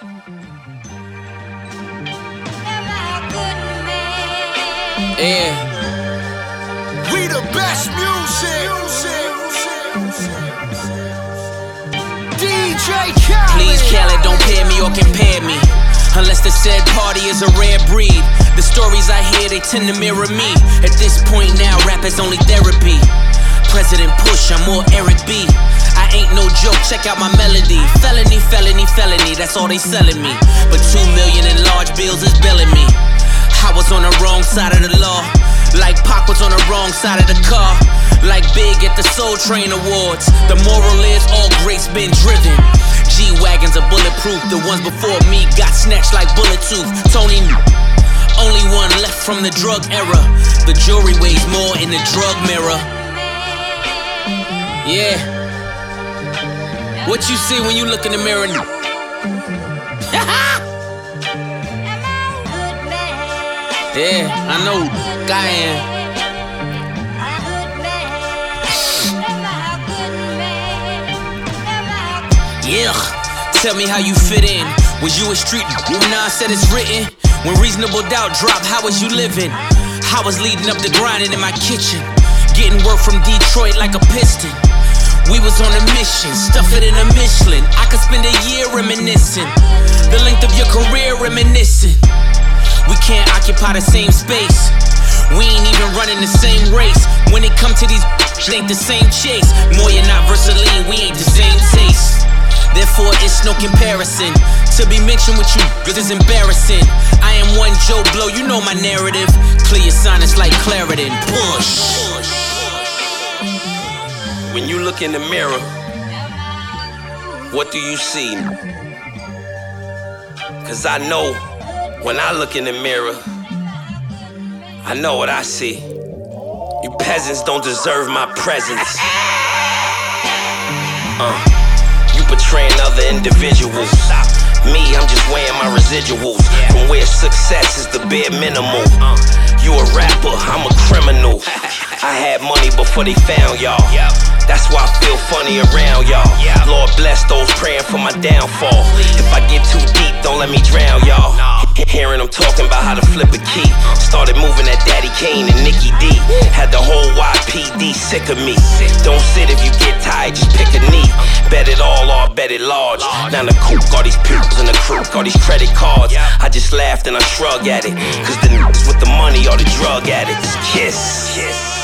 Yeah. We the best music. DJ Khaled. Please, Khaled, don't pair me or compare me. Unless the said party is a rare breed. The stories I hear, they tend to mirror me. At this point now, rap is only therapy. President Push, I'm more Eric B. I ain't no joke, check out my melody. Felony, felony, felony, that's all they selling me. But 2 million in large bills is billing me. I was on the wrong side of the law, like Pac was on the wrong side of the car. Like Big at the Soul Train Awards. The moral is all greats been driven. G-Wagons are bulletproof. The ones before me got snatched like bullet tooth. Tony, only one left from the drug era. The jury weighs more in the drug mirror. Yeah. What you see when you look in the mirror? Yeah, I know, Guyan. Yeah, tell me how you fit in. Was you a street when I said it's written? When reasonable doubt dropped, how was you living? I was leading up to grinding in my kitchen, getting work from Detroit like a piston. We was on a mission, stuff it in a Michelin. I could spend a year reminiscing, the length of your career reminiscing. We can't occupy the same space. We ain't even running the same race. When it come to these, it ain't the same chase. More you're not Versailles, we ain't the same taste. Therefore, it's no comparison. To be mentioned with you, this is embarrassing. I am one Joe Blow, you know my narrative. Clear sonnets like Clarendon. Push. When you look in the mirror, what do you see? Cause I know when I look in the mirror, I know what I see. You peasants don't deserve my presence. You betraying other individuals. Me, I'm just weighing my residuals. From where success is the bare minimal. You a rapper, I'm a criminal. I had money before they found y'all. That's why I feel funny around y'all. Lord bless those praying for my downfall. If I get too deep, don't let me drown y'all. Hearing them talking about how to flip a key. Started moving that Daddy Kane and Nikki D. Had the whole YPD sick of me. Don't sit if you get tired, just pick a knee. Bet it all or bet it large. Now the coop, all these pupils in the crew, all these credit cards. I just laughed and I shrug at it. Cause the niggas with the money are the drug addicts. Kiss.